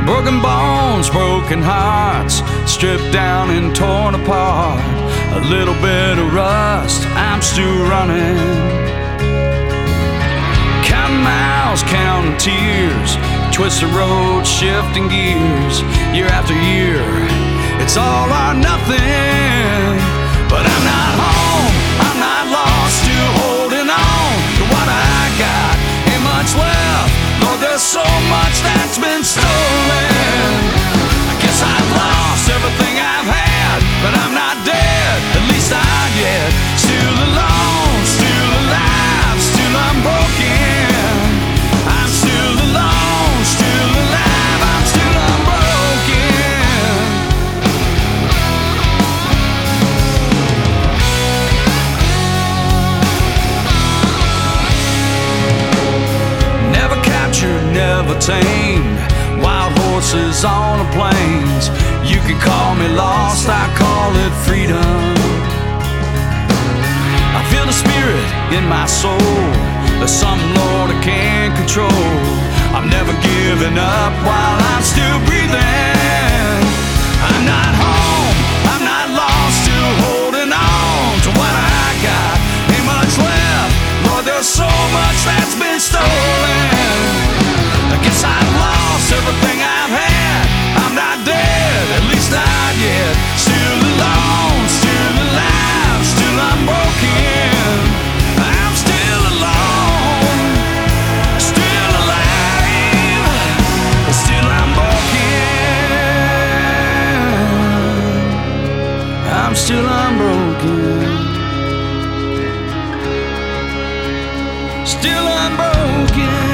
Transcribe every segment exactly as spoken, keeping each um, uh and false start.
Broken bones, broken hearts, stripped down and torn apart. A little bit of rust, I'm still running. Counting miles, counting tears, twisted road, shifting gears. Year after year, it's all or nothing. But I'm not home, I'm not lost, still holding on to what I got. Ain't much left, Lord, there's so much that's been stolen. I guess I've lost everything I've had, but I'm not dead, at least not yet. Still alone, still alive, still unbroken. I'm still alone, still alive, I'm still unbroken. Never captured, never tamed, wild horses on the plains. You can call me lost, I call it freedom. I feel the spirit in my soul, there's something, Lord, I can't control. I'm never giving up while I'm still breathing. I'm not home, I'm not lost, still holding on to what I got. Ain't much left, Lord, there's so much that's been stolen. I guess I've lost everything I've had. I'm not dead, at least not yet. Still alone, still alive, still unbroken. I'm still alone, still alive, still unbroken. I'm still unbroken, still unbroken.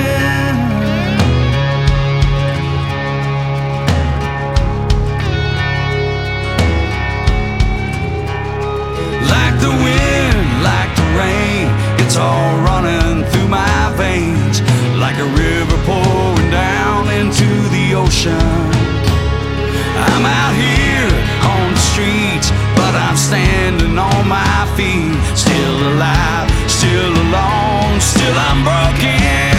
It's all running through my veins, like a river pouring down into the ocean. I'm out here on the streets, but I'm standing on my feet. Still alive, still alone, still unbroken.